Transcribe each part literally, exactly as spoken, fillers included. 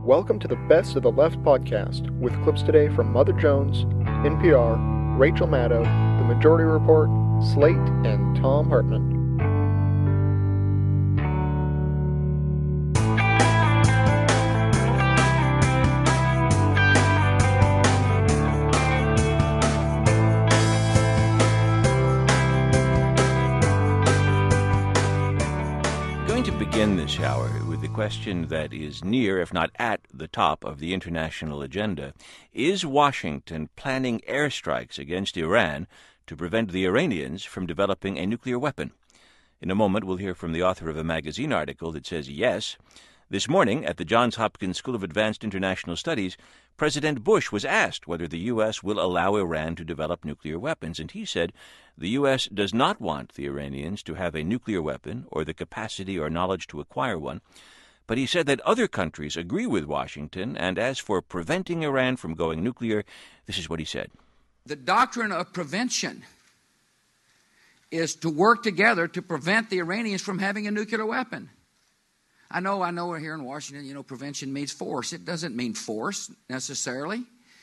Welcome to the Best of the Left podcast, with clips today from Mother Jones, N P R, Rachel Maddow, The Majority Report, Slate, and Thom Hartmann. Begin this hour with the question that is near, if not at, the top of the international agenda. Is Washington planning airstrikes against Iran to prevent the Iranians from developing a nuclear weapon? In a moment, we'll hear from the author of a magazine article that says yes. This morning, at the Johns Hopkins School of Advanced International Studies, President Bush was asked whether the U S will allow Iran to develop nuclear weapons, and he said the U S does not want the Iranians to have a nuclear weapon or the capacity or knowledge to acquire one. But he said that other countries agree with Washington, and as for preventing Iran from going nuclear, this is what he said. The doctrine of prevention is to work together to prevent the Iranians from having a nuclear weapon. I know, I know here in Washington, you know, prevention means force. It doesn't mean force, necessarily.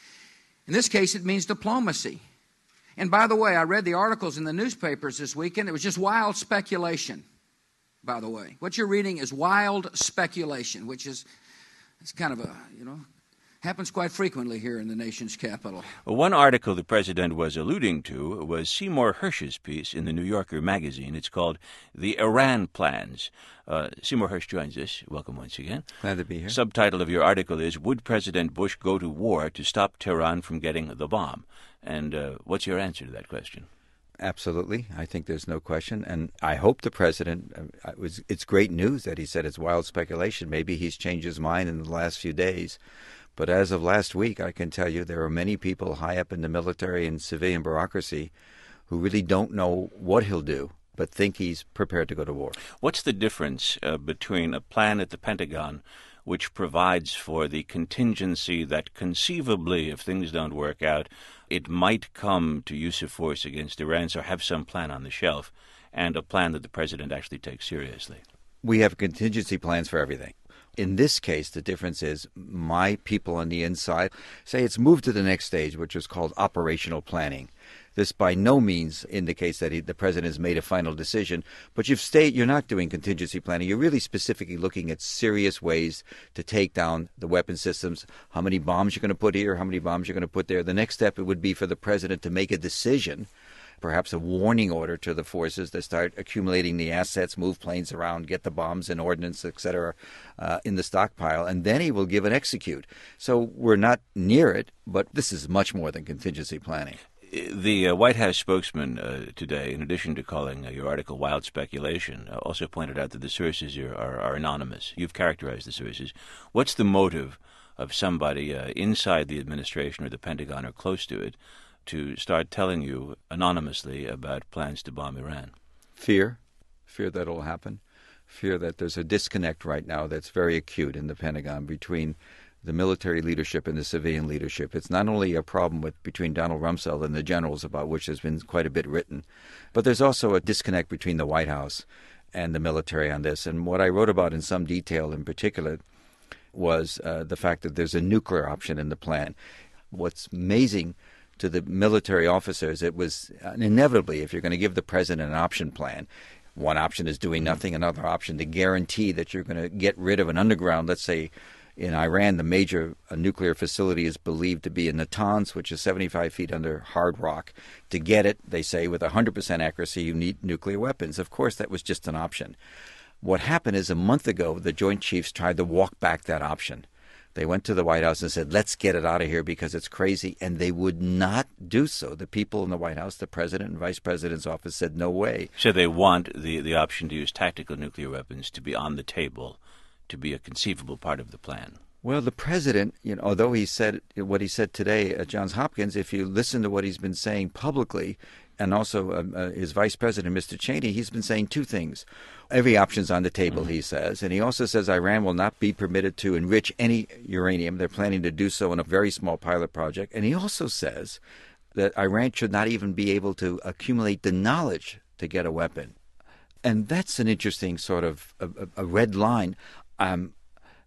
In this case, it means diplomacy. And by the way, I read the articles in the newspapers this weekend. It was just wild speculation, by the way. What you're reading is wild speculation, which is it's kind of a, you know, happens quite frequently here in the nation's capital. Well, one article the president was alluding to was Seymour Hersh's piece in the New Yorker magazine. It's called The Iran Plans. Uh, Seymour Hersh joins us. Welcome once again. Glad to be here. Subtitle of your article is, Would President Bush Go to War to Stop Tehran from Getting the Bomb? And uh, what's your answer to that question? Absolutely. I think there's no question. And I hope the president, uh, it was, it's great news that he said it's wild speculation. Maybe he's changed his mind in the last few days. But as of last week, I can tell you there are many people high up in the military and civilian bureaucracy who really don't know what he'll do, but think he's prepared to go to war. What's the difference uh, between a plan at the Pentagon which provides for the contingency that conceivably, if things don't work out, it might come to use of force against Iran, so have some plan on the shelf, and a plan that the president actually takes seriously? We have contingency plans for everything. In this case, the difference is my people on the inside say it's moved to the next stage, which is called operational planning. This by no means indicates that he, the president has made a final decision, but you've stayed, you're not doing contingency planning. You're really specifically looking at serious ways to take down the weapon systems, how many bombs you're going to put here, how many bombs you're going to put there. The next step it would be for the president to make a decision, perhaps a warning order to the forces to start accumulating the assets, move planes around, get the bombs and ordnance, et cetera, uh, in the stockpile, and then he will give and execute. So we're not near it, but this is much more than contingency planning. The uh, White House spokesman uh, today, in addition to calling uh, your article wild speculation, uh, also pointed out that the sources are, are, are anonymous. You've characterized the sources. What's the motive of somebody uh, inside the administration or the Pentagon or close to it to start telling you anonymously about plans to bomb Iran? Fear. Fear that it'll happen. Fear that there's a disconnect right now that's very acute in the Pentagon between the military leadership and the civilian leadership. It's not only a problem with between Donald Rumsfeld and the generals, about which there's been quite a bit written, but there's also a disconnect between the White House and the military on this. And what I wrote about in some detail in particular was uh, the fact that there's a nuclear option in the plan. What's amazing to the military officers, it was uh, inevitably, if you're going to give the president an option plan, one option is doing nothing, another option to guarantee that you're going to get rid of an underground, let's say, in Iran, the major uh, nuclear facility is believed to be in Natanz, which is seventy-five feet under hard rock. To get it, they say, with one hundred percent accuracy, you need nuclear weapons. Of course, that was just an option. What happened is a month ago, the Joint Chiefs tried to walk back that option. They went to the White House and said, let's get it out of here because it's crazy, and they would not do so. The people in the White House, the president and vice president's office said, no way. So they want the, the option to use tactical nuclear weapons to be on the table, to be a conceivable part of the plan. Well, the president, you know, although he said what he said today at Johns Hopkins, if you listen to what he's been saying publicly, and also um, uh, his vice president, Mister Cheney, he's been saying two things. Every option's on the table, mm-hmm. he says. And he also says Iran will not be permitted to enrich any uranium. They're planning to do so in a very small pilot project. And he also says that Iran should not even be able to accumulate the knowledge to get a weapon. And that's an interesting sort of a, a red line. Um,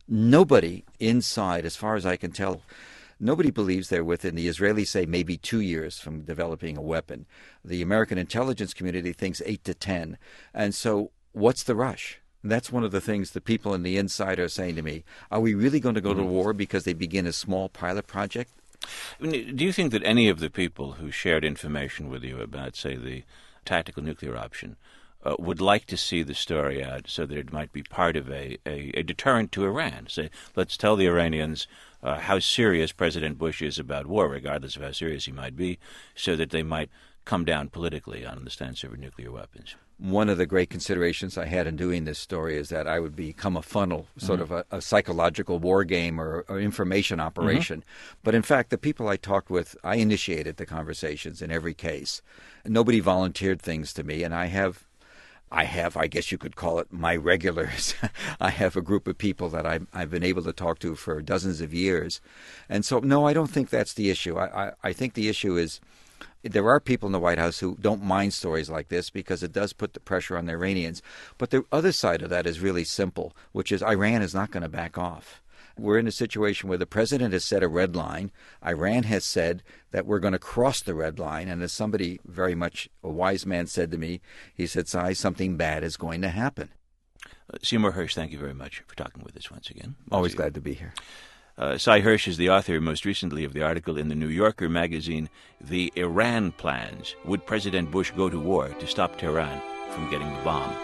nobody inside, as far as I can tell, nobody believes they're within, the Israelis say, maybe two years from developing a weapon. The American intelligence community thinks eight to ten. And so what's the rush? And that's one of the things the people on the inside are saying to me. Are we really going to go to war because they begin a small pilot project? I mean, do you think that any of the people who shared information with you about, say, the tactical nuclear option uh, would like to see the story out so that it might be part of a, a, a deterrent to Iran? Say, let's tell the Iranians uh, how serious President Bush is about war, regardless of how serious he might be, so that they might come down politically on the stance over nuclear weapons. One of the great considerations I had in doing this story is that I would become a funnel, sort mm-hmm. of a, a psychological war game or, or information operation. Mm-hmm. But in fact, the people I talked with, I initiated the conversations in every case. Nobody volunteered things to me, and I have, I have, I guess you could call it my regulars. I have a group of people that I've, I've been able to talk to for dozens of years. And so, no, I don't think that's the issue. I, I, I think the issue is there are people in the White House who don't mind stories like this because it does put the pressure on the Iranians. But the other side of that is really simple, which is Iran is not going to back off. We're in a situation where the president has set a red line. Iran has said that we're going to cross the red line. And as somebody very much, a wise man said to me, he said, "Cy, something bad is going to happen." Uh, Seymour Hersh, thank you very much for talking with us once again. Always glad to be here. Uh, Cy Hersh is the author, most recently, of the article in the New Yorker magazine, The Iran Plans. Would President Bush go to war to stop Tehran from getting the bomb?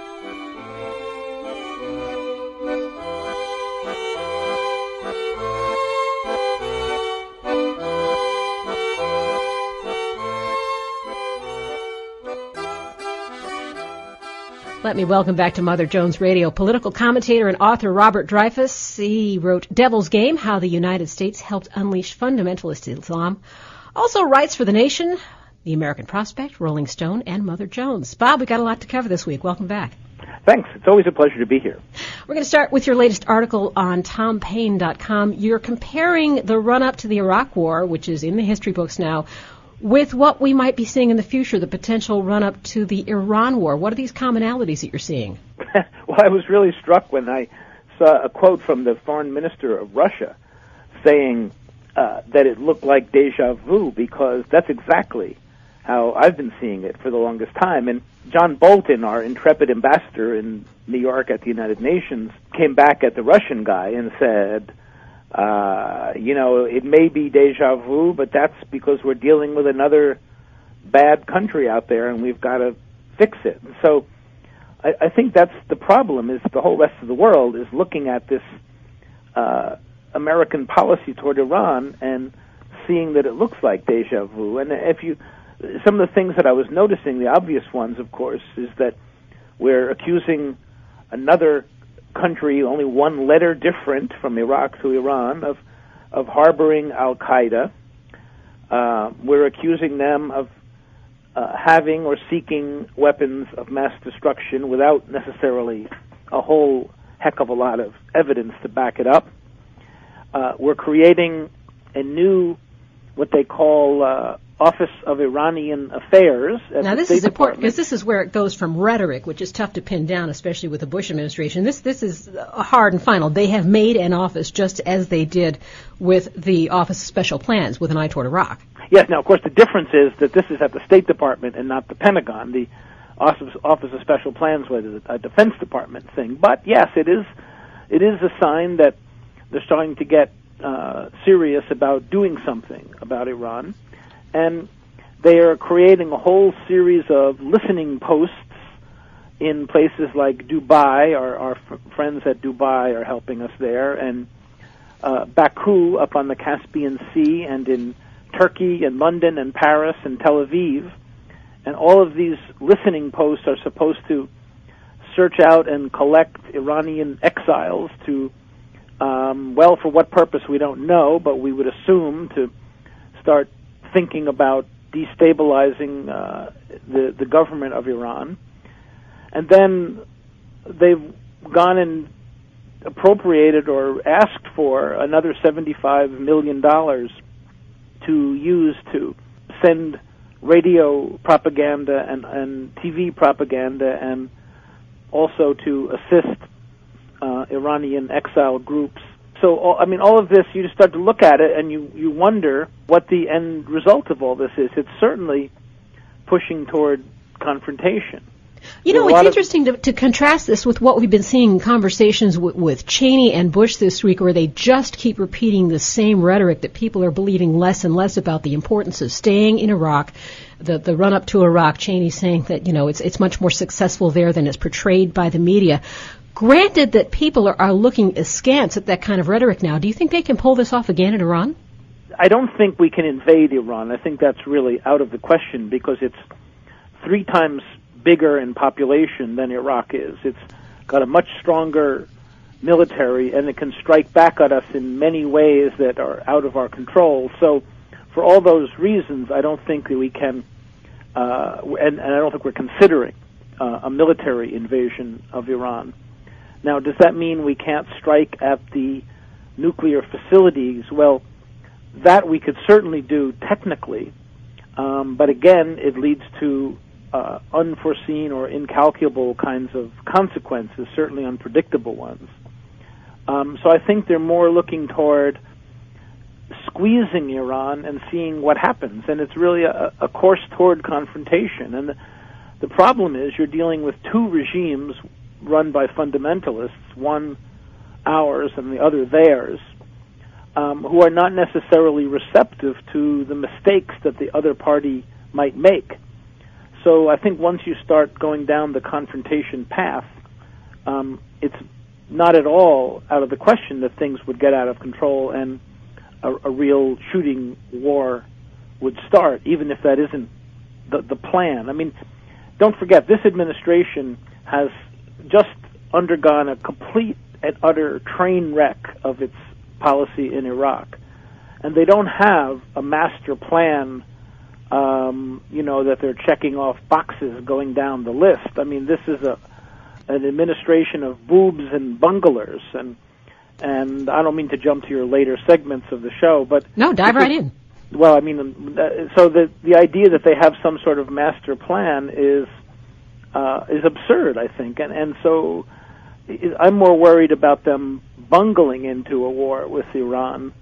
Let me welcome back to Mother Jones Radio political commentator and author Robert Dreyfuss. He wrote Devil's Game, How the United States Helped Unleash Fundamentalist Islam. Also writes for The Nation, The American Prospect, Rolling Stone, and Mother Jones. Bob, we got a lot to cover this week. Welcome back. Thanks. It's always a pleasure to be here. We're going to start with your latest article on tom paine dot com. You're comparing the run-up to the Iraq War, which is in the history books now, with what we might be seeing in the future, the potential run-up to the Iran war. What are these commonalities that you're seeing? Well, I was really struck when I saw a quote from the foreign minister of Russia saying uh, that it looked like deja vu, because that's exactly how I've been seeing it for the longest time. And John Bolton, our intrepid ambassador in New York at the United Nations, came back at the Russian guy and said, Uh, you know, it may be deja vu, but that's because we're dealing with another bad country out there, and we've got to fix it. So I, I think that's the problem, is the whole rest of the world is looking at this uh, American policy toward Iran and seeing that it looks like deja vu. And if you, some of the things that I was noticing, the obvious ones, of course, is that we're accusing another country, only one letter different from Iraq to Iran, of of harboring Al-Qaeda. Uh, we're accusing them of uh, having or seeking weapons of mass destruction without necessarily a whole heck of a lot of evidence to back it up. Uh, we're creating a new, what they call uh, Office of Iranian Affairs. Now, this is important because this is where it goes from rhetoric, which is tough to pin down, especially with the Bush administration. This this is hard and final. They have made an office just as they did with the Office of Special Plans with an eye toward Iraq. Yes. Now, of course, the difference is that this is at the State Department and not the Pentagon. The Office Office of Special Plans was a Defense Department thing. But yes, it is it is a sign that they're starting to get uh, serious about doing something about Iran. And they are creating a whole series of listening posts in places like Dubai. Our, our f- friends at Dubai are helping us there, and uh, Baku up on the Caspian Sea, and in Turkey and London and Paris and Tel Aviv. And all of these listening posts are supposed to search out and collect Iranian exiles to, um, well, for what purpose we don't know, but we would assume to start thinking about destabilizing uh, the the government of Iran. And then they've gone and appropriated or asked for another seventy-five million dollars to use to send radio propaganda and, and T V propaganda, and also to assist uh, Iranian exile groups so, all, I mean, all of this, you just start to look at it and you, you wonder what the end result of all this is. It's certainly pushing toward confrontation. You know, it's interesting to, to contrast this with what we've been seeing in conversations with, with Cheney and Bush this week, where they just keep repeating the same rhetoric that people are believing less and less about the importance of staying in Iraq. The, the run-up to Iraq, Cheney saying that, you know, it's, it's much more successful there than it's portrayed by the media. Granted that people are, are looking askance at that kind of rhetoric now, do you think they can pull this off again in Iran? I don't think we can invade Iran. I think that's really out of the question because it's three times bigger in population than Iraq is. It's got a much stronger military, and it can strike back at us in many ways that are out of our control. So for all those reasons, I don't think that we can, uh, and, and I don't think we're considering uh, a military invasion of Iran. Now, does that mean we can't strike at the nuclear facilities? Well, that we could certainly do technically, um, but again, it leads to Uh, unforeseen or incalculable kinds of consequences, certainly unpredictable ones. Um, so I think they're more looking toward squeezing Iran and seeing what happens, and it's really a, a course toward confrontation. And the, the problem is you're dealing with two regimes run by fundamentalists, one ours and the other theirs, um, who are not necessarily receptive to the mistakes that the other party might make. So I think once you start going down the confrontation path, um, it's not at all out of the question that things would get out of control and a, a real shooting war would start, even if that isn't the, the plan. I mean, don't forget, this administration has just undergone a complete and utter train wreck of its policy in Iraq. And they don't have a master plan Um, you know, that they're checking off boxes going down the list. I mean, this is a an administration of boobs and bunglers, and and I don't mean to jump to your later segments of the show, but no, dive right in. Well, I mean, so the the idea that they have some sort of master plan is uh, is absurd, I think, and and so I'm more worried about them bungling into a war with Iran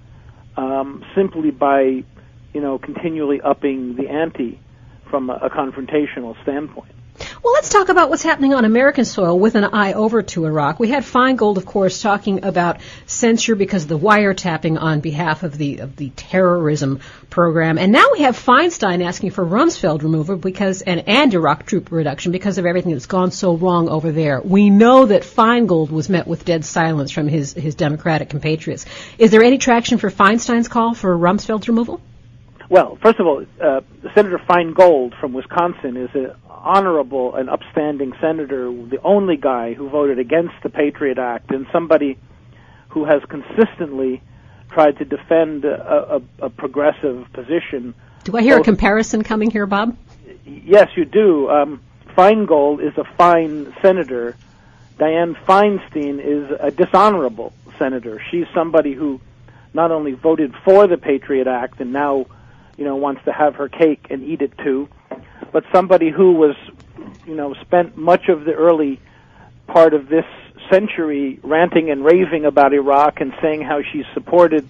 um, simply by, you know, continually upping the ante from a, a confrontational standpoint. Well, let's talk about what's happening on American soil with an eye over to Iraq. We had Feingold, of course, talking about censure because of the wiretapping on behalf of the of the terrorism program. And now we have Feinstein asking for Rumsfeld removal because and, and Iraq troop reduction because of everything that's gone so wrong over there. We know that Feingold was met with dead silence from his, his Democratic compatriots. Is there any traction for Feinstein's call for Rumsfeld's removal? Well, first of all, uh, Senator Feingold from Wisconsin is an honorable and upstanding senator, the only guy who voted against the Patriot Act, and somebody who has consistently tried to defend a, a, a progressive position. Do I hear so, a comparison coming here, Bob? Yes, you do. Um, Feingold is a fine senator. Dianne Feinstein is a dishonorable senator. She's somebody who not only voted for the Patriot Act and now, you know, wants to have her cake and eat it too, but somebody who was, you know, spent much of the early part of this century ranting and raving about Iraq and saying how she supported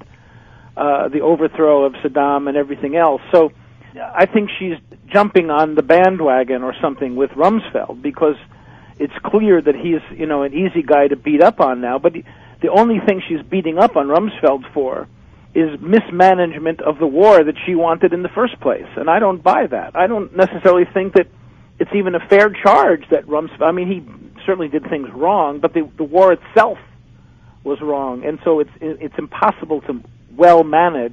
uh, the overthrow of Saddam and everything else. So I think she's jumping on the bandwagon or something with Rumsfeld because it's clear that he's, you know, an easy guy to beat up on now. But the only thing she's beating up on Rumsfeld for is mismanagement of the war that she wanted in the first place. And I don't buy that. I don't necessarily think that it's even a fair charge that Rumsfeld, I mean, he certainly did things wrong, but the, the war itself was wrong. And so it's, it's impossible to well manage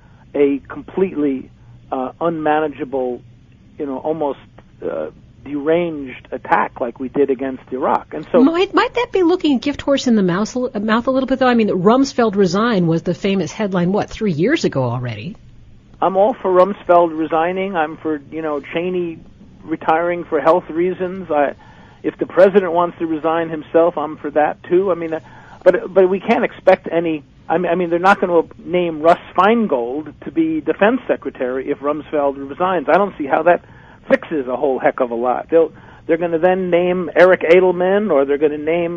a completely uh, unmanageable, you know, almost uh, deranged attack like we did against Iraq. And so might might that be looking a gift horse in the mouth, mouth a little bit, though? I mean, Rumsfeld resign was the famous headline, what, three years ago already? I'm all for Rumsfeld resigning. I'm for, you know, Cheney retiring for health reasons. I, if the president wants to resign himself, I'm for that too. I mean, uh, but but we can't expect any. I mean, I mean, they're not going to name Russ Feingold to be defense secretary if Rumsfeld resigns. I don't see how that fixes a whole heck of a lot. They'll they're going to then name Eric Edelman, or they're going to name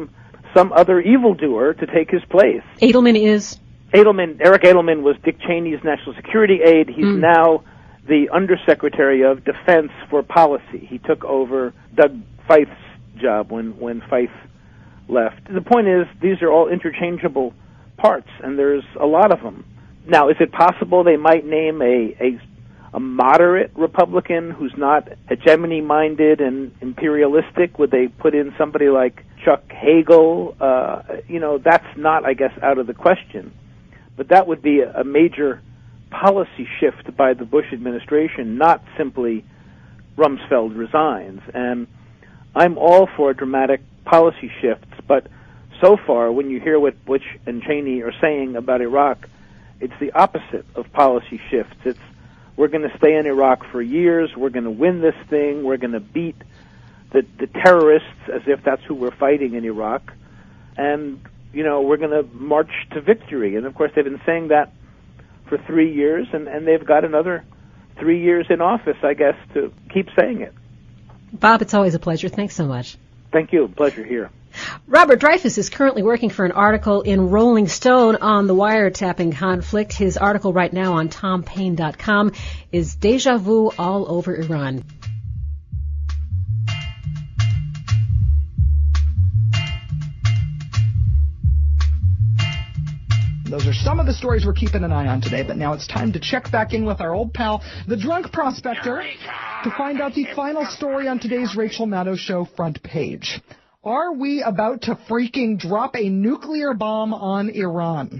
some other evildoer to take his place. Edelman is? Edelman, Eric Edelman was Dick Cheney's national security aide. He's mm. now the Undersecretary of Defense for Policy. He took over Doug Fife's job when, when Fife left. The point is, these are all interchangeable parts, and there's a lot of them. Now, is it possible they might name a, a, a moderate Republican who's not hegemony-minded and imperialistic? Would they put in somebody like Chuck Hagel? Uh, you know, that's not, I guess, out of the question. But that would be a, a major policy shift by the Bush administration, not simply Rumsfeld resigns. And I'm all for dramatic policy shifts, but so far, when you hear what Bush and Cheney are saying about Iraq, it's the opposite of policy shifts. It's, we're going to stay in Iraq for years, we're going to win this thing, we're going to beat the, the terrorists as if that's who we're fighting in Iraq, and, you know, we're going to march to victory. And, of course, they've been saying that for three years, and, and they've got another three years in office, I guess, to keep saying it. Bob, it's always a pleasure. Thanks so much. Thank you. Pleasure here. Robert Dreyfuss is currently working for an article in Rolling Stone on the wiretapping conflict. His article right now on tom paine dot com is Deja Vu All Over Iran. Those are some of the stories we're keeping an eye on today, but now it's time to check back in with our old pal, the Drunk Prospector, to find out the final story on today's Rachel Maddow Show front page. Are we about to freaking drop a nuclear bomb on Iran?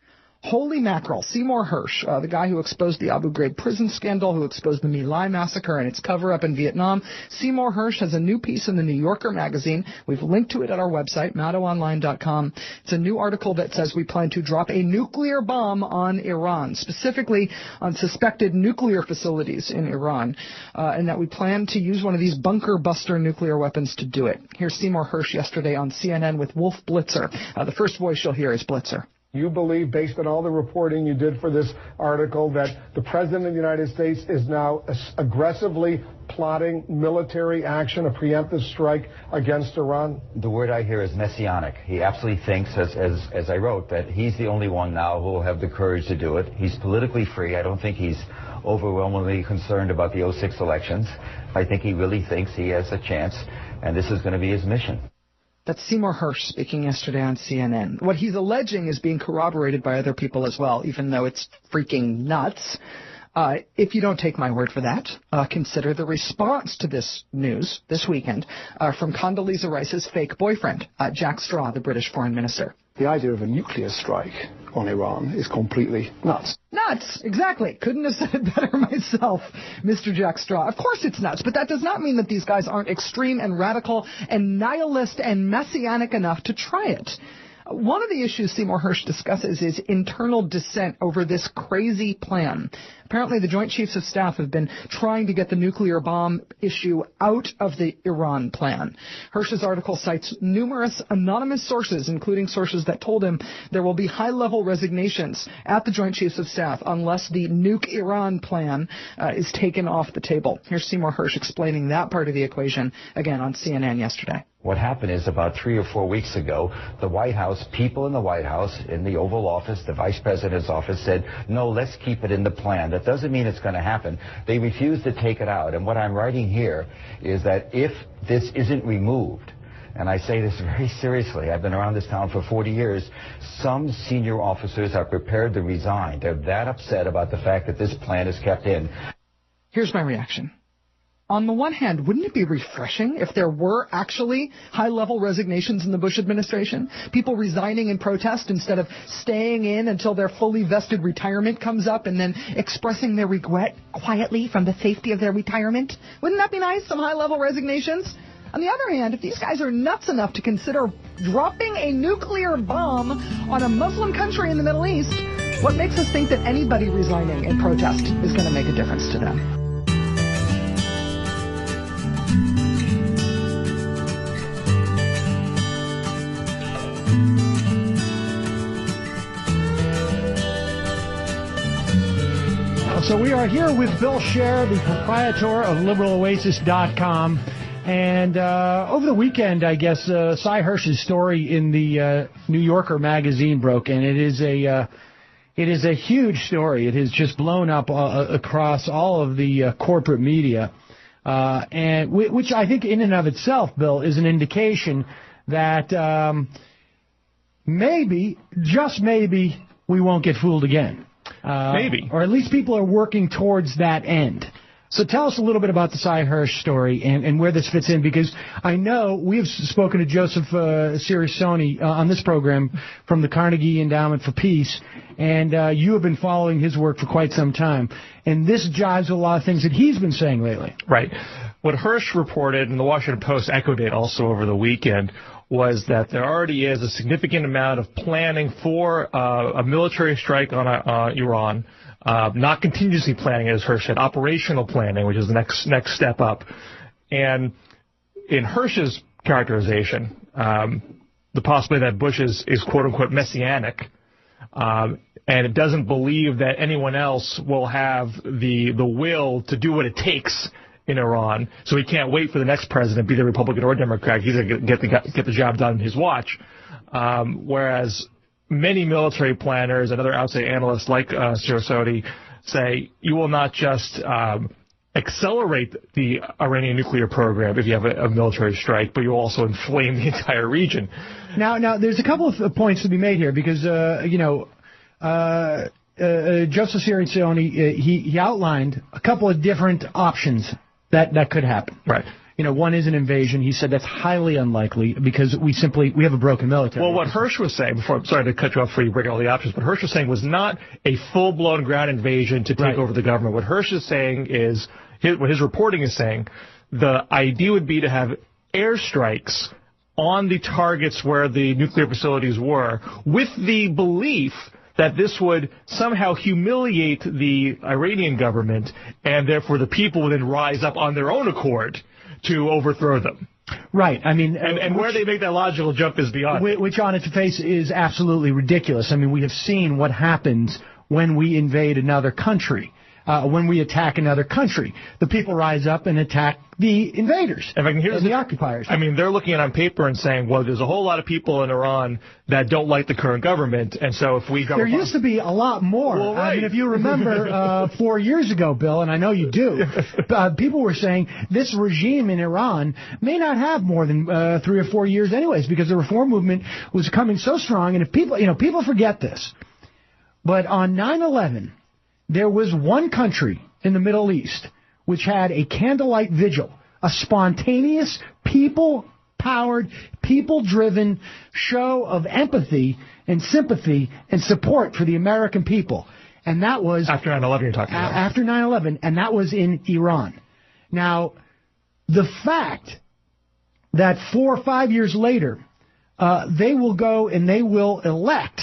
Holy mackerel. Seymour Hersh, uh, the guy who exposed the Abu Ghraib prison scandal, who exposed the My Lai massacre and its cover-up in Vietnam. Seymour Hersh has a new piece in the New Yorker magazine. We've linked to it at our website, maddow online dot com. It's a new article that says we plan to drop a nuclear bomb on Iran, specifically on suspected nuclear facilities in Iran, uh, and that we plan to use one of these bunker-buster nuclear weapons to do it. Here's Seymour Hersh yesterday on C N N with Wolf Blitzer. Uh, the first voice you'll hear is Blitzer. You believe, based on all the reporting you did for this article, that the President of the United States is now aggressively plotting military action, a preemptive strike against Iran? The word I hear is messianic. He absolutely thinks, as, as, as I wrote, that he's the only one now who will have the courage to do it. He's politically free. I don't think he's overwhelmingly concerned about the oh six elections. I think he really thinks he has a chance, and this is going to be his mission. That's Seymour Hersh speaking yesterday on C N N. What he's alleging is being corroborated by other people as well, even though it's freaking nuts. Uh, if you don't take my word for that, uh, consider the response to this news this weekend uh, from Condoleezza Rice's fake boyfriend, uh, Jack Straw, the British foreign minister. The idea of a nuclear strike on Iran is completely nuts. Nuts! Exactly. Couldn't have said it better myself, Mister Jack Straw. Of course it's nuts, but that does not mean that these guys aren't extreme and radical and nihilist and messianic enough to try it. One of the issues Seymour Hersh discusses is internal dissent over this crazy plan. Apparently, the Joint Chiefs of Staff have been trying to get the nuclear bomb issue out of the Iran plan. Hersh's article cites numerous anonymous sources, including sources that told him there will be high-level resignations at the Joint Chiefs of Staff unless the nuke Iran plan uh, is taken off the table. Here's Seymour Hersh explaining that part of the equation, again, on C N N yesterday. What happened is about three or four weeks ago, the White House, people in the White House, in the Oval Office, the Vice President's office said, no, let's keep it in the plan. That doesn't mean it's going to happen. They refused to take it out. And what I'm writing here is that if this isn't removed, and I say this very seriously, I've been around this town for forty years, some senior officers are prepared to resign. They're that upset about the fact that this plan is kept in. Here's my reaction. On the one hand, wouldn't it be refreshing if there were actually high-level resignations in the Bush administration? People resigning in protest instead of staying in until their fully vested retirement comes up and then expressing their regret quietly from the safety of their retirement? Wouldn't that be nice, some high-level resignations? On the other hand, if these guys are nuts enough to consider dropping a nuclear bomb on a Muslim country in the Middle East, what makes us think that anybody resigning in protest is going to make a difference to them? So we are here with Bill Scher, the proprietor of liberal oasis dot com. And uh, over the weekend, I guess, uh, Cy Hirsch's story in the uh, New Yorker magazine broke, and it is a uh, it is a huge story. It has just blown up uh, across all of the uh, corporate media, uh, and w- which I think in and of itself, Bill, is an indication that um, maybe, just maybe, we won't get fooled again. Uh, maybe. Or at least people are working towards that end. So tell us a little bit about the Cy Hirsch story and, and where this fits in, because I know we have spoken to Joseph uh, Cirincione uh, on this program from the Carnegie Endowment for Peace, and uh, you have been following his work for quite some time. And this jives with a lot of things that he's been saying lately. Right. What Hirsch reported, and the Washington Post echoed it also over the weekend, was that there already is a significant amount of planning for uh, a military strike on uh, Iran. Uh, not contingency planning, as Hirsch said, operational planning, which is the next next step up. And in Hirsch's characterization, um, the possibility that Bush is, is quote-unquote messianic, um, and it doesn't believe that anyone else will have the the will to do what it takes in Iran, so he can't wait for the next president, be they Republican or Democrat. He's going to get the, get the job done in his watch. Um, whereas many military planners and other outside analysts like uh, Cirincione say you will not just um, accelerate the Iranian nuclear program if you have a, a military strike, but you'll also inflame the entire region. Now, now there's a couple of points to be made here because, uh, you know, uh, uh, Joseph Cirincione, uh, he, he outlined a couple of different options that, that could happen. Right. You know, one is an invasion. He said that's highly unlikely because we simply, we have a broken military. Well, what Hirsch was saying, before, I'm sorry to cut you off before you break all the options, what Hirsch was saying was not a full-blown ground invasion to take right. over the government. What Hirsch is saying is, his, what his reporting is saying, the idea would be to have airstrikes on the targets where the nuclear facilities were, with the belief that this would somehow humiliate the Iranian government, and therefore the people would then rise up on their own accord to overthrow them. Right. I mean, and, and which, where they make that logical jump is beyond. Which, which on its face is absolutely ridiculous. I mean, we have seen what happens when we invade another country. Uh, when we attack another country, the people rise up and attack the invaders if I can hear and the occupiers. I mean, they're looking at it on paper and saying, well, there's a whole lot of people in Iran that don't like the current government, and so if we... There used to be a lot more. Well, right. I mean, if you remember uh, four years ago, Bill, and I know you do, uh, people were saying this regime in Iran may not have more than uh, three or four years anyways, because the reform movement was coming so strong, and if people, you know, people forget this, but on nine eleven... there was one country in the Middle East which had a candlelight vigil, a spontaneous, people-powered, people-driven show of empathy and sympathy and support for the American people. And that was... After nine eleven you're talking about. After nine eleven, and that was in Iran. Now, the fact that four or five years later, uh, they will go and they will elect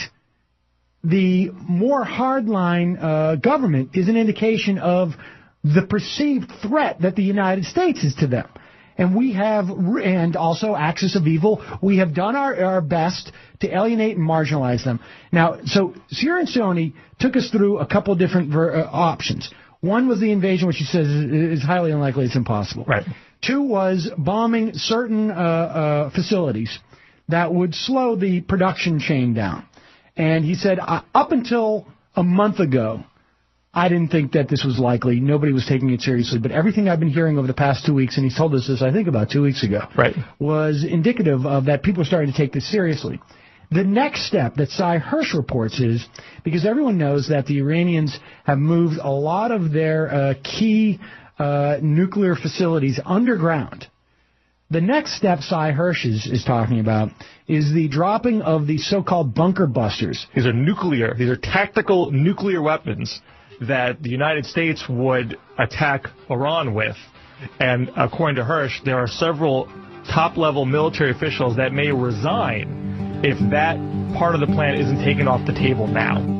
the more hardline uh, government is an indication of the perceived threat that the United States is to them. And we have, and also axis of evil, we have done our, our best to alienate and marginalize them. Now, so Cirincione took us through a couple of different ver- uh, options. One was the invasion, which he says is, is highly unlikely, it's impossible. Right. Two was bombing certain uh, uh, facilities that would slow the production chain down. And he said, uh, up until a month ago, I didn't think that this was likely. Nobody was taking it seriously. But everything I've been hearing over the past two weeks, and he's told us this, I think, about two weeks ago, right, was indicative of that people are starting to take this seriously. The next step that Cy Hirsch reports is, because everyone knows that the Iranians have moved a lot of their uh, key uh, nuclear facilities underground. The next step Cy Hirsch is, is talking about is the dropping of the so-called bunker busters. These are nuclear, these are tactical nuclear weapons that the United States would attack Iran with. And according to Hirsch, there are several top-level military officials that may resign if that part of the plan isn't taken off the table now.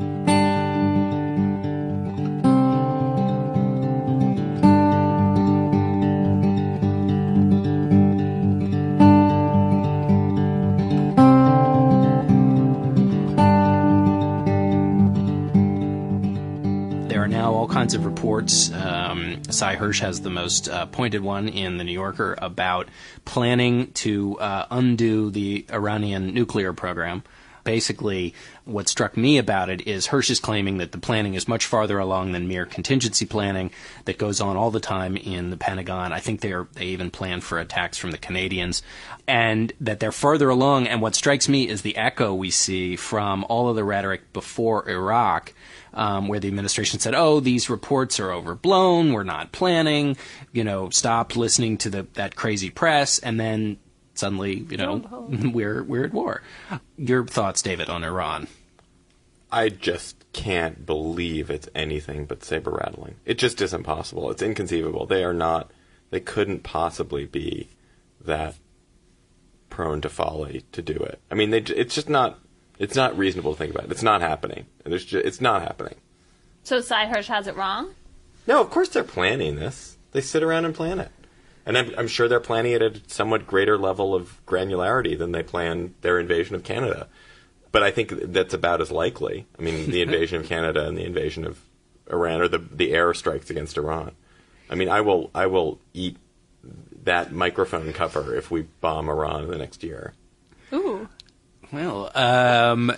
all kinds of reports. Um, Cy Hirsch has the most uh, pointed one in The New Yorker about planning to uh, undo the Iranian nuclear program. Basically, what struck me about it is Hirsch is claiming that the planning is much farther along than mere contingency planning that goes on all the time in the Pentagon. I think they're, they even plan for attacks from the Canadians, and that they're further along. And what strikes me is the echo we see from all of the rhetoric before Iraq, um, where the administration said, oh, these reports are overblown, we're not planning, you know, stop listening to the, that crazy press, and then suddenly, you know, we're we're at war. Your thoughts, David, on Iran? I just can't believe it's anything but saber rattling. It just isn't possible. It's inconceivable. They are not. They couldn't possibly be that prone to folly to do it. I mean, they, it's just not. It's not reasonable to think about it. It's not happening. There's just, it's not happening. So Cy Hirsch has it wrong? No, of course they're planning this. They sit around and plan it. And I'm, I'm sure they're planning it at a somewhat greater level of granularity than they plan their invasion of Canada. But I think that's about as likely. I mean, the invasion of Canada and the invasion of Iran, or the the air strikes against Iran. I mean, I will I will eat that microphone cover if we bomb Iran in the next year. Ooh. Well, um, uh,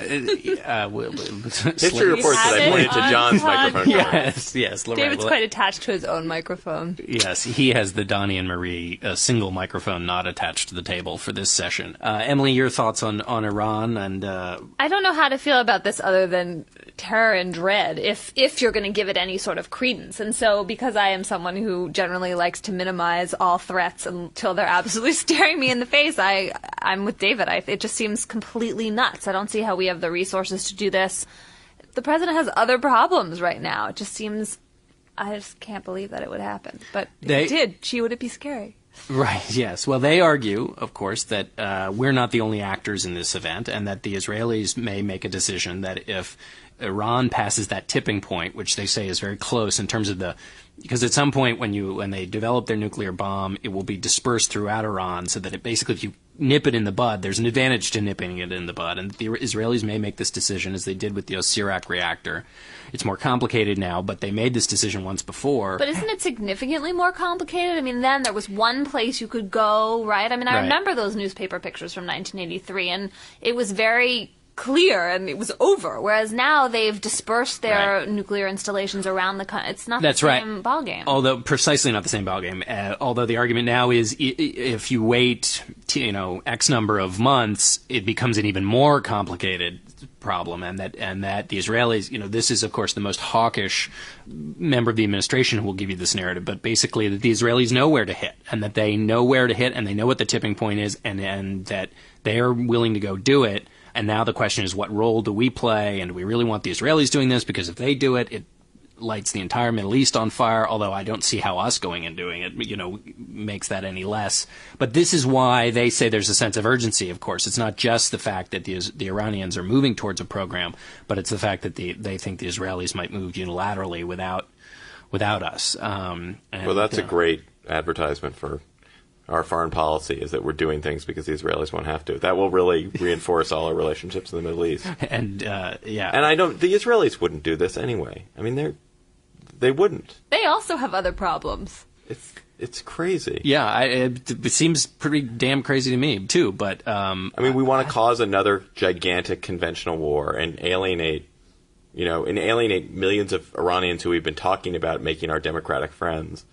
history reports that I pointed to John's microphone. Yes, yes. Lorraine, David's quite attached to his own microphone. Yes, he has the Donnie and Marie uh, single microphone not attached to the table for this session. Uh, Emily, your thoughts on, on Iran and? Uh, I don't know how to feel about this other than terror and dread, if if you're going to give it any sort of credence. And so, because I am someone who generally likes to minimize all threats until they're absolutely staring me in the face, I I'm with David. I, it just seems completely nuts. I don't see how we have the resources to do this. The president has other problems right now. It just seems, I just can't believe that it would happen. But if they, it did, gee, would it be scary? Right, yes. Well, they argue, of course, that uh, we're not the only actors in this event, and that the Israelis may make a decision that if Iran passes that tipping point, which they say is very close in terms of the, because at some point when you when they develop their nuclear bomb, it will be dispersed throughout Iran, so that it basically, if you nip it in the bud, there's an advantage to nipping it in the bud. And the Israelis may make this decision, as they did with the Osirak reactor. It's more complicated now, but they made this decision once before. But isn't it significantly more complicated? I mean, then there was one place you could go, right? I mean, I right. remember those newspaper pictures from nineteen eighty-three, and it was very clear and it was over, whereas now they've dispersed their right. nuclear installations around the country. It's not That's the right. same ballgame. Although precisely not the same ballgame. Uh, although the argument now is I- if you wait, t- you know, X number of months, it becomes an even more complicated problem, and that and that the Israelis, you know, this is of course the most hawkish member of the administration who will give you this narrative, but basically that the Israelis know where to hit, and that they know where to hit, and they know what the tipping point is, and and that they are willing to go do it. And now the question is, what role do we play? And do we really want the Israelis doing this? Because if they do it, it lights the entire Middle East on fire, although I don't see how us going and doing it, you know, makes that any less. But this is why they say there's a sense of urgency, of course. It's not just the fact that the, the Iranians are moving towards a program, but it's the fact that the, they think the Israelis might move unilaterally without without us. Um, and, well, that's uh, a great advertisement for our foreign policy, is that we're doing things because the Israelis won't have to. That will really reinforce all our relationships in the Middle East. And uh, yeah, and I don't. The Israelis wouldn't do this anyway. I mean, they're they wouldn't. They also have other problems. It's it's crazy. Yeah, I, it, it seems pretty damn crazy to me too. But um, I mean, we want to cause another gigantic conventional war and alienate, you know, and alienate millions of Iranians who we've been talking about making our democratic friends,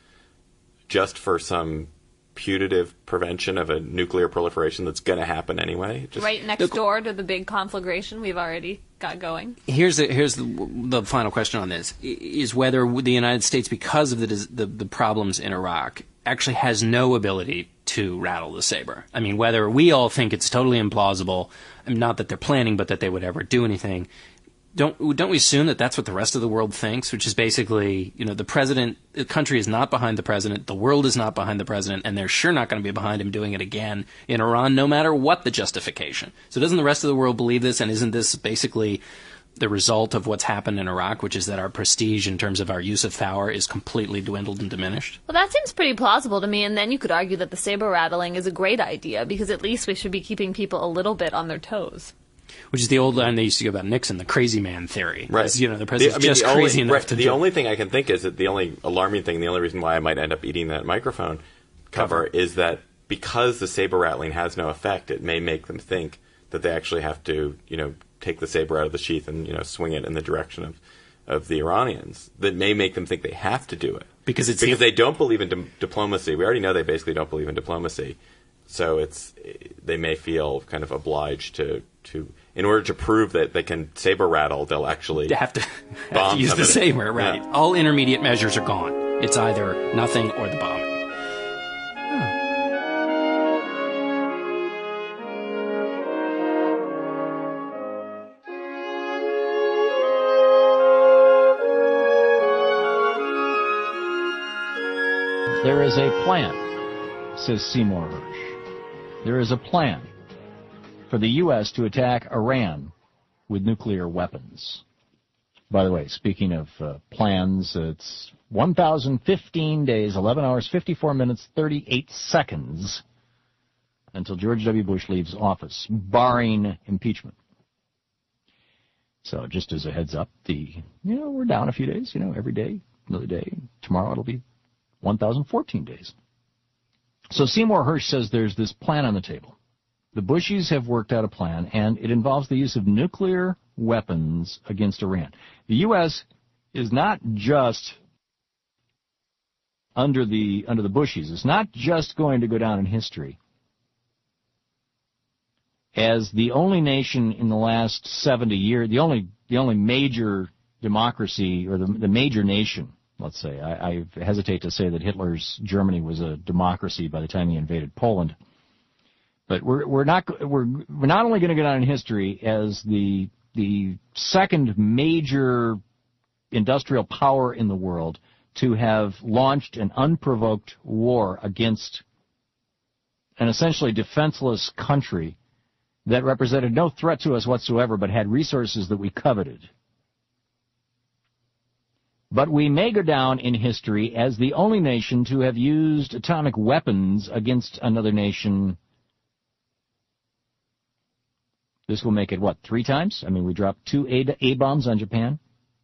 just for some putative prevention of a nuclear proliferation that's going to happen anyway. Just, right next door to the big conflagration we've already got going. Here's the, here's the, the final question on this, is whether the United States, because of the, the the problems in Iraq, actually has no ability to rattle the saber. I mean, whether we all think it's totally implausible, not that they're planning, but that they would ever do anything. Don't don't we assume that that's what the rest of the world thinks, which is basically, you know, the president, the country is not behind the president, the world is not behind the president, and they're sure not going to be behind him doing it again in Iran, no matter what the justification. So doesn't the rest of the world believe this, and isn't this basically the result of what's happened in Iraq, which is that our prestige in terms of our use of power is completely dwindled and diminished? Well, that seems pretty plausible to me, and then you could argue that the saber rattling is a great idea, because at least we should be keeping people a little bit on their toes. Which is the old line they used to go about Nixon, the crazy man theory. Right. You know, the president's the, I mean, just the only, crazy enough right, to The do only thing I can think is that the only alarming thing, the only reason why I might end up eating that microphone cover, cover. is that because the saber rattling has no effect, it may make them think that they actually have to, you know, take the saber out of the sheath and, you know, swing it in the direction of, of the Iranians. That may make them think they have to do it. Because it's because the, they don't believe in di- diplomacy. We already know they basically don't believe in diplomacy. So it's they may feel kind of obliged to, to in order to prove that they can saber rattle, they'll actually they have to, bomb have to use somebody. the saber, right? Yeah. All intermediate measures are gone. It's either nothing or the bombing. There is a plan, says Seymour Hersh. There is a plan for the U S to attack Iran with nuclear weapons. By the way, speaking of uh, plans, it's one thousand fifteen days, eleven hours, fifty-four minutes, thirty-eight seconds until George W. Bush leaves office, barring impeachment. So just as a heads up, the you know, we're down a few days, you know, every day, another day. Tomorrow it'll be one thousand fourteen days. So Seymour Hersh says there's this plan on the table. The Bushies have worked out a plan, and it involves the use of nuclear weapons against Iran. The U S is not just under the under the Bushies. It's not just going to go down in history as the only nation in the last seventy years, the only the only major democracy or the, the major nation. Let's say, I, I hesitate to say that Hitler's Germany was a democracy by the time he invaded Poland. But we're we're not we're we're not only going to go down in history as the the second major industrial power in the world to have launched an unprovoked war against an essentially defenseless country that represented no threat to us whatsoever, but had resources that we coveted. But we may go down in history as the only nation to have used atomic weapons against another nation. This will make it, what, three times? I mean, we dropped two A-bombs on Japan.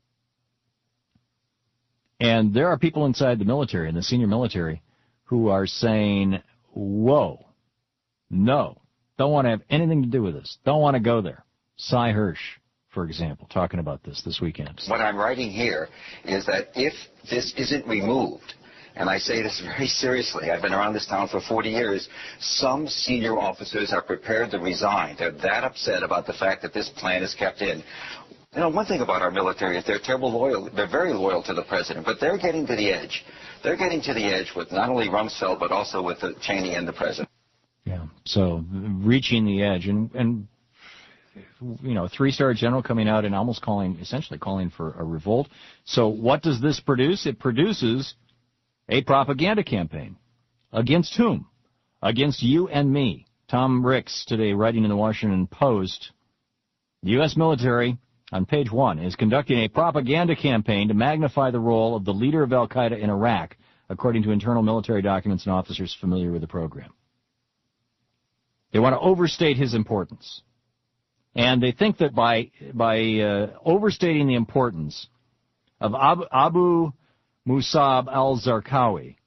And there are people inside the military, in the senior military, who are saying, whoa, no, don't want to have anything to do with this. Don't want to go there. Cy Hersh, for example, talking about this this weekend. What I'm writing here is that if this isn't removed, and I say this very seriously, I've been around this town for forty years, some senior officers are prepared to resign. They're that upset about the fact that this plan is kept in. You know, one thing about our military is they're terrible loyal. They're very loyal to the president, but they're getting to the edge. They're getting to the edge with not only Rumsfeld, but also with the Cheney and the president. Yeah, so reaching the edge. And, and you know, three-star general coming out and almost calling, essentially calling for a revolt. So what does this produce? It produces a propaganda campaign. Against whom? Against you and me. Tom Ricks today writing in the Washington Post, the U S military, on page one, is conducting a propaganda campaign to magnify the role of the leader of al-Qaeda in Iraq, according to internal military documents and officers familiar with the program. They want to overstate his importance. And they think that by by uh, overstating the importance of Abu, Abu Musab al-Zarqawi,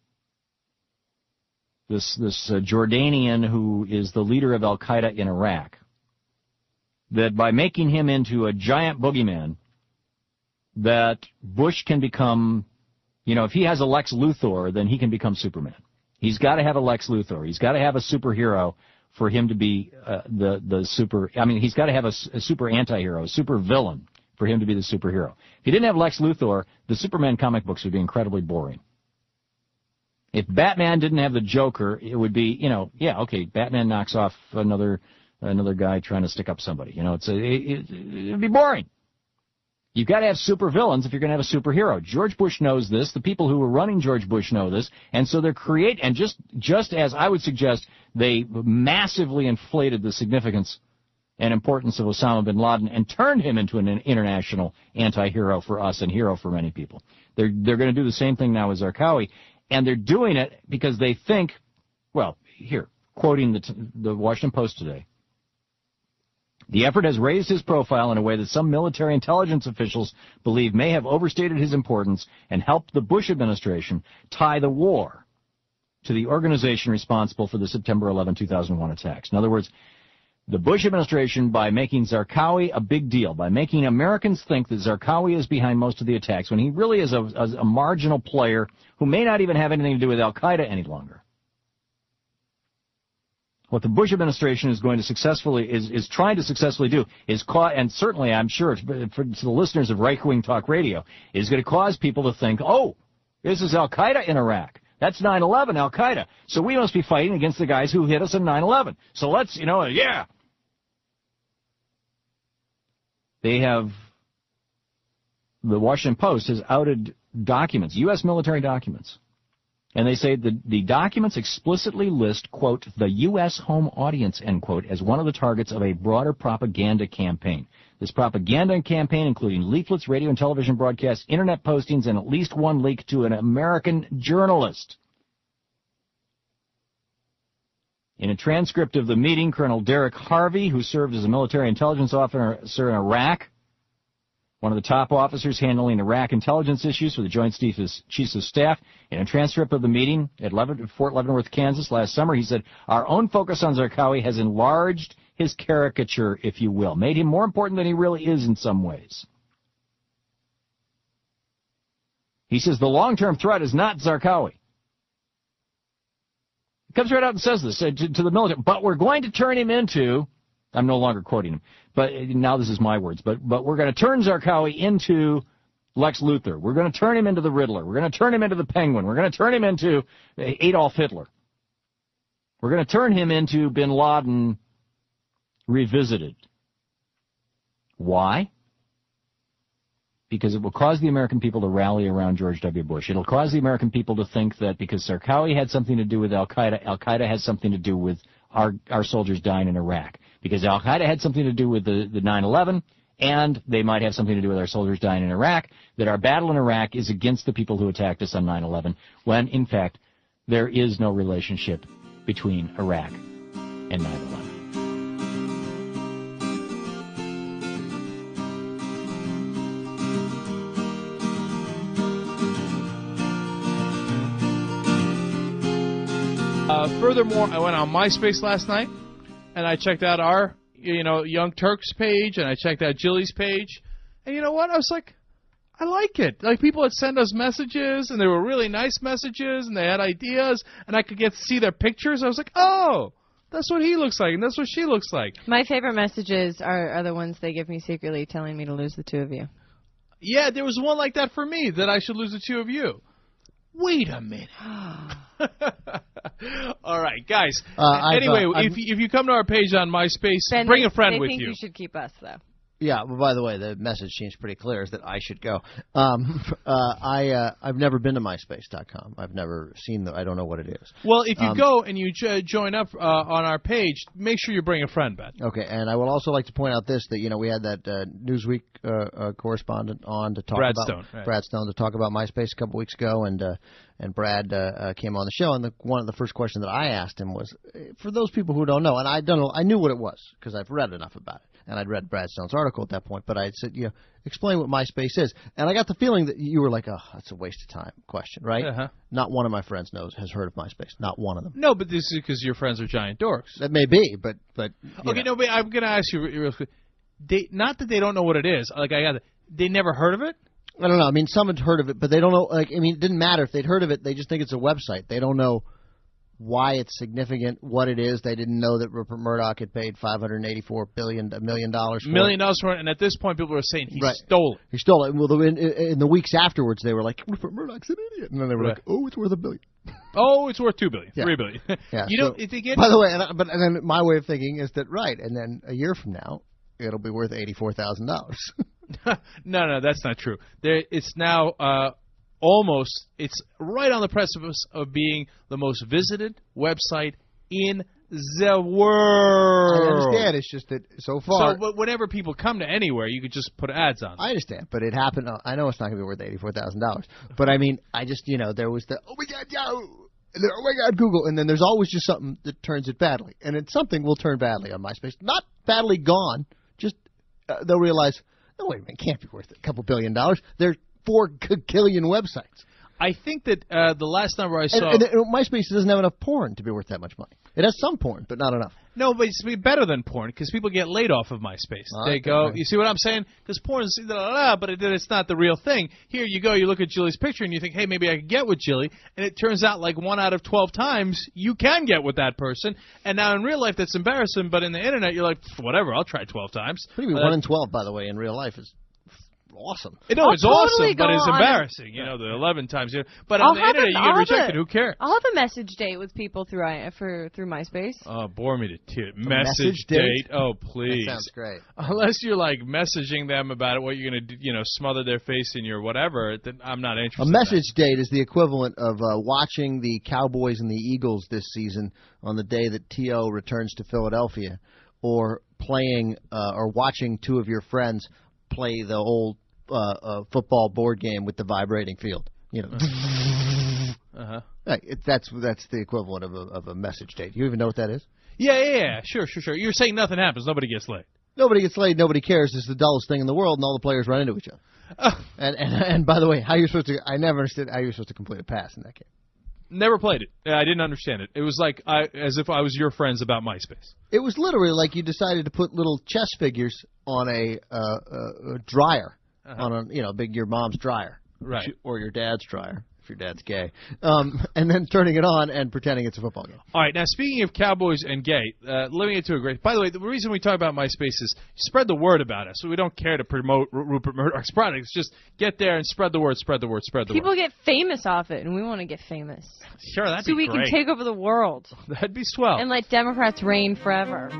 this this uh, Jordanian who is the leader of al-Qaeda in Iraq, that by making him into a giant boogeyman, that Bush can become, you know, if he has a Lex Luthor, then he can become Superman. He's got to have a Lex Luthor. He's got to have a superhero for him to be uh, the the super. I mean, he's got to have a, a super anti-hero, a super villain for him to be the superhero. If he didn't have Lex Luthor, the Superman comic books would be incredibly boring. If Batman didn't have the Joker, it would be, you know, yeah, okay, Batman knocks off another another guy trying to stick up somebody. You know, it's a, it, it, it'd be boring. You've got to have super villains if you're going to have a superhero. George Bush knows this. The people who were running George Bush know this. And so they're create, and just, just as I would suggest, they massively inflated the significance and importance of Osama bin Laden and turned him into an international anti-hero for us and hero for many people. They're, they're going to do the same thing now with Zarqawi. And they're doing it because they think, well, here, quoting the, the Washington Post today, The effort has raised his profile in a way that some military intelligence officials believe may have overstated his importance and helped the Bush administration tie the war to the organization responsible for the September eleventh, two thousand one attacks. In other words, the Bush administration, by making Zarqawi a big deal, by making Americans think that Zarqawi is behind most of the attacks, when he really is a, a, a marginal player who may not even have anything to do with al-Qaeda any longer. What the Bush administration is going to successfully, is, is trying to successfully do, is cause, and certainly I'm sure for, for to the listeners of right-wing talk radio, is going to cause people to think, oh, this is al-Qaeda in Iraq. That's nine eleven, al-Qaeda. So we must be fighting against the guys who hit us in nine eleven. So let's, you know, yeah. They have, the Washington Post has outed documents, U S military documents. And they say the, the documents explicitly list, quote, the U S home audience, end quote, as one of the targets of a broader propaganda campaign. This propaganda campaign, including leaflets, radio and television broadcasts, internet postings, and at least one leak to an American journalist. In a transcript of the meeting, Colonel Derek Harvey, who served as a military intelligence officer in Iraq, one of the top officers handling Iraq intelligence issues for the Joint Chiefs of Staff, in a transcript of the meeting at Fort Leavenworth, Kansas last summer, he said, our own focus on Zarqawi has enlarged his caricature, if you will, made him more important than he really is in some ways. He says the long-term threat is not Zarqawi. He comes right out and says this uh, to, to the military, but we're going to turn him into, I'm no longer quoting him, but now this is my words, but, but we're going to turn Zarqawi into Lex Luthor. We're going to turn him into the Riddler. We're going to turn him into the Penguin. We're going to turn him into Adolf Hitler. We're going to turn him into Bin Laden revisited. Why? Because it will cause the American people to rally around George W. Bush. It'll cause the American people to think that because Zarqawi had something to do with al-Qaeda, al-Qaeda has something to do with our, our soldiers dying in Iraq. Because al-Qaeda had something to do with the, the nine eleven, and they might have something to do with our soldiers dying in Iraq, that our battle in Iraq is against the people who attacked us on nine eleven, when, in fact, there is no relationship between Iraq and nine eleven. Uh, furthermore, I went on MySpace last night, and I checked out our, you know, Young Turks page, and I checked out Jilly's page, and you know what? I was like, I like it. Like, people would send us messages, and they were really nice messages, and they had ideas, and I could get to see their pictures. I was like, oh, that's what he looks like, and that's what she looks like. My favorite messages are, are the ones they give me secretly telling me to lose the two of you. Yeah, there was one like that for me, that I should lose the two of you. Wait a minute. All right, guys. Uh, anyway, I've, uh, if, you, if you come to our page on MySpace, Ben, bring they, a friend they with think you. you should keep us, though. Yeah, well, by the way, the message seems pretty clear, is that I should go. Um, uh, I, uh, I've never been to MySpace dot com. I've never seen the, I don't know what it is. Well, if you um, go and you jo- join up uh, on our page, make sure you bring a friend back. Okay, and I would also like to point out this, that, you know, we had that uh, Newsweek uh, uh, correspondent on to talk Brad about Stone, right. Brad Stone to talk about MySpace a couple weeks ago, and uh, and Brad uh, uh, came on the show, and the, one of the first questions that I asked him was, for those people who don't know, and I don't know, I knew what it was because I've read enough about it. And I'd read Brad Stone's article at that point, but I said, you know, explain what MySpace is. And I got the feeling that you were like, oh, that's a waste of time question, right? Uh-huh. Not one of my friends knows has heard of MySpace. Not one of them. No, but this is because your friends are giant dorks. That may be, but... but okay, know. no, but I'm going to ask you real quick. They, not that they don't know what it is. Like, I got it. They never heard of it? I don't know. I mean, some had heard of it, but they don't know. Like, I mean, it didn't matter if they'd heard of it. They just think it's a website. They don't know why it's significant, what it is. They didn't know that Rupert Murdoch had paid five hundred eighty-four billion dollars, a million dollars for million it. dollars for it, and at this point, people are saying he right. stole it. He stole it. Well, the, in, in the weeks afterwards, they were like, Rupert Murdoch's an idiot. And then they were Right. like, oh, it's worth a billion. Oh, it's worth two billion, Yeah. three billion. Yeah, you so, know, if they get. By the way, and, I- but and then my way of thinking is that, right, and then a year from now, it'll be worth eighty-four thousand dollars. no, no, that's not true. There, it's now uh, almost, it's right on the precipice of being the most visited website in the world. I understand. It's just that so far. So, but whenever people come to anywhere, you could just put ads on. I understand, but it happened. I know it's not going to be worth eighty-four thousand dollars, but I mean, I just, you know, there was the, oh my God, Yahoo! And then, oh my God, Google, and then there's always just something that turns it badly, and it's something will turn badly on MySpace. Not badly gone, uh, they'll realize, no, wait a minute, it can't be worth a couple billion dollars. They're four gazillion websites. I think that uh, the last number I saw... And, and, and MySpace doesn't have enough porn to be worth that much money. It has some porn, but not enough. No, but it's better than porn because people get laid off of MySpace. Oh, they okay, go, right. you see what I'm saying? Because porn is, blah, blah, blah, but it, it's not the real thing. Here you go, you look at Jilly's picture and you think, hey, maybe I could get with Jilly. And it turns out like one out of twelve times you can get with that person. And now in real life that's embarrassing, but in the internet you're like, whatever, I'll try twelve times. What do you mean, Uh, one in twelve, by the way, in real life is awesome. No, I'll it's totally awesome, but go it's on embarrassing. You know, the eleven times. You know, but I'll on the have internet a- you I'll get have rejected. a- Who cares? I'll have a message date with people through I, for through MySpace. Oh, bore me to tears. A Message, message date? date? Oh, please. That sounds great. Unless you're like messaging them about what you're going to, you know, smother their face in your whatever, then I'm not interested. A message date is the equivalent of uh, watching the Cowboys and the Eagles this season on the day that T O returns to Philadelphia, or playing uh, or watching two of your friends play the old uh, uh, football board game with the vibrating field. You know, Uh-huh. right, it, that's that's the equivalent of a, of a message date. You even know what that is? Yeah, yeah, yeah. Sure, sure, sure. You're saying nothing happens. Nobody gets laid. Nobody gets laid, nobody cares. It's the dullest thing in the world, and all the players run into each other. Oh. And, and and by the way, how you're supposed to? I never understood how you're supposed to complete a pass in that game. Never played it. I didn't understand it. It was like I, as if I was your friends about MySpace. It was literally like you decided to put little chess figures on a, uh, uh, a dryer, Uh-huh. on a you know big your mom's dryer, Right. or your dad's dryer if your dad's gay, um, and then turning it on and pretending it's a football game. All right, now speaking of Cowboys and gay, uh, let me get to a great. By the way, the reason we talk about MySpace is spread the word about us. So we don't care to promote R- Rupert Murdoch's products. Just get there and spread the word, spread the word, spread the People word. get famous off it, and we want to get famous. Sure, that'd so be we great. can take over the world. That'd be swell. And let Democrats reign forever.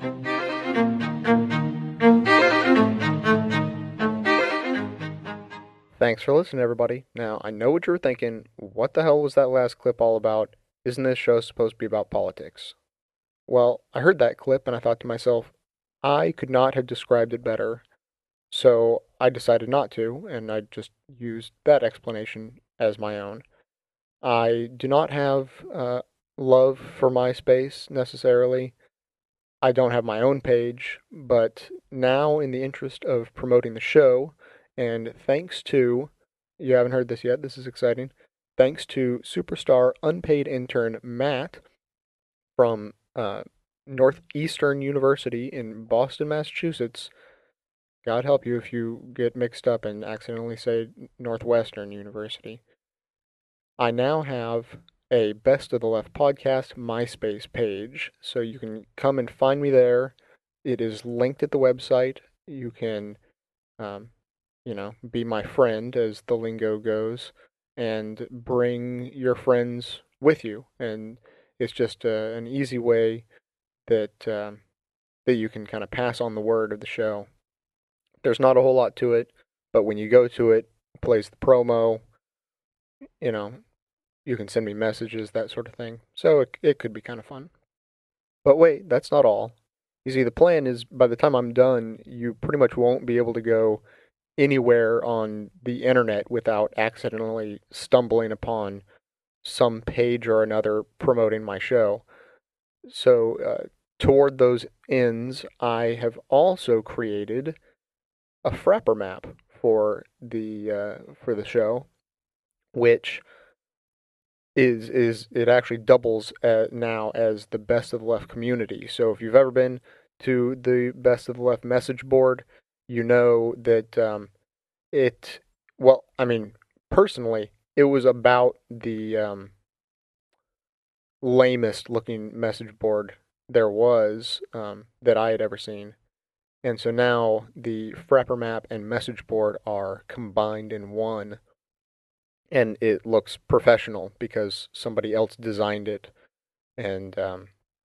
Thanks for listening, everybody. Now, I know what you were thinking. What the hell was that last clip all about? Isn't this show supposed to be about politics? Well, I heard that clip and I thought to myself, I could not have described it better. So I decided not to, and I just used that explanation as my own. I do not have uh, love for MySpace necessarily. I don't have my own page, but now in the interest of promoting the show, and thanks to, you haven't heard this yet, this is exciting, thanks to superstar unpaid intern Matt from uh, Northeastern University in Boston, Massachusetts. God help you if you get mixed up and accidentally say Northwestern University. I now have a Best of the Left podcast MySpace page, so you can come and find me there. It is linked at the website. You can, um, you know, be my friend, as the lingo goes, and bring your friends with you. And it's just uh, an easy way that um, that you can kind of pass on the word of the show. There's not a whole lot to it, but when you go to it, it plays the promo, you know, you can send me messages, that sort of thing. So it it could be kind of fun. But wait, that's not all. You see, the plan is by the time I'm done, you pretty much won't be able to go anywhere on the internet without accidentally stumbling upon some page or another promoting my show. So uh, toward those ends, I have also created a Frapper map for the uh, for the show, which is is it actually doubles uh, now as the Best of the Left community. So if you've ever been to the Best of the Left message board, you know that um, it, well, I mean, personally, it was about the um, lamest looking message board there was um, that I had ever seen. And so now the Frapper map and message board are combined in one. And it looks professional because somebody else designed it. And um,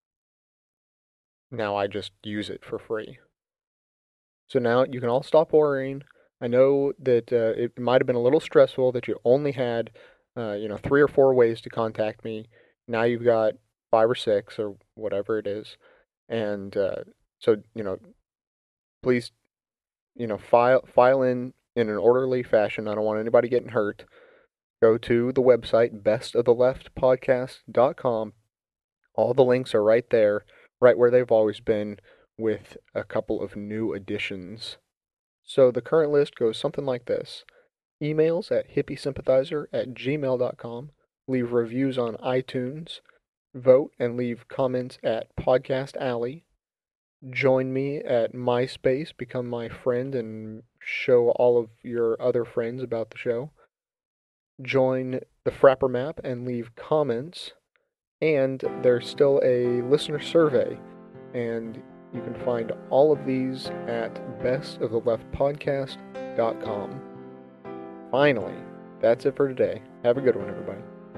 now I just use it for free. So now you can all stop worrying. I know that uh, it might have been a little stressful that you only had, uh, you know, three or four ways to contact me. Now you've got five or six or whatever it is. And uh, so, you know, please, you know, file file in in an orderly fashion. I don't want anybody getting hurt. Go to the website, best of the left podcast dot com. All the links are right there, right where they've always been, with a couple of new additions. So the current list goes something like this. Emails at hippiesympathizer at gmail dot com. Leave reviews on iTunes. Vote and leave comments at Podcast Alley. Join me at MySpace, become my friend, and show all of your other friends about the show. Join the Frapper Map and leave comments. And there's still a listener survey, and you can find all of these at best of the left podcast dot com. Finally, that's it for today. Have a good one, everybody.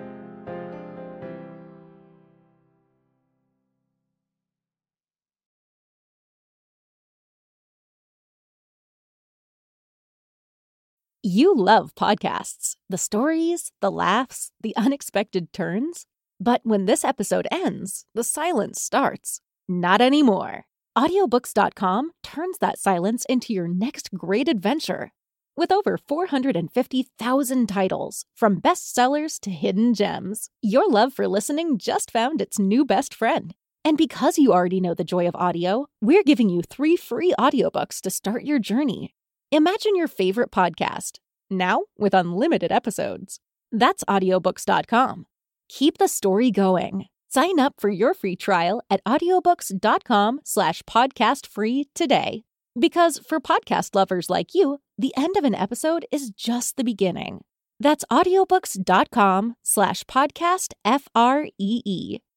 You love podcasts, the stories, the laughs, the unexpected turns. But when this episode ends, the silence starts. Not anymore. audiobooks dot com turns that silence into your next great adventure. With over four hundred fifty thousand titles, from bestsellers to hidden gems, your love for listening just found its new best friend. And because you already know the joy of audio, we're giving you three free audiobooks to start your journey. Imagine your favorite podcast, now with unlimited episodes. That's audiobooks dot com. Keep the story going. Sign up for your free trial at audiobooks dot com slash podcast free today. Because for podcast lovers like you, the end of an episode is just the beginning. That's audiobooks dot com slash podcast F R E E.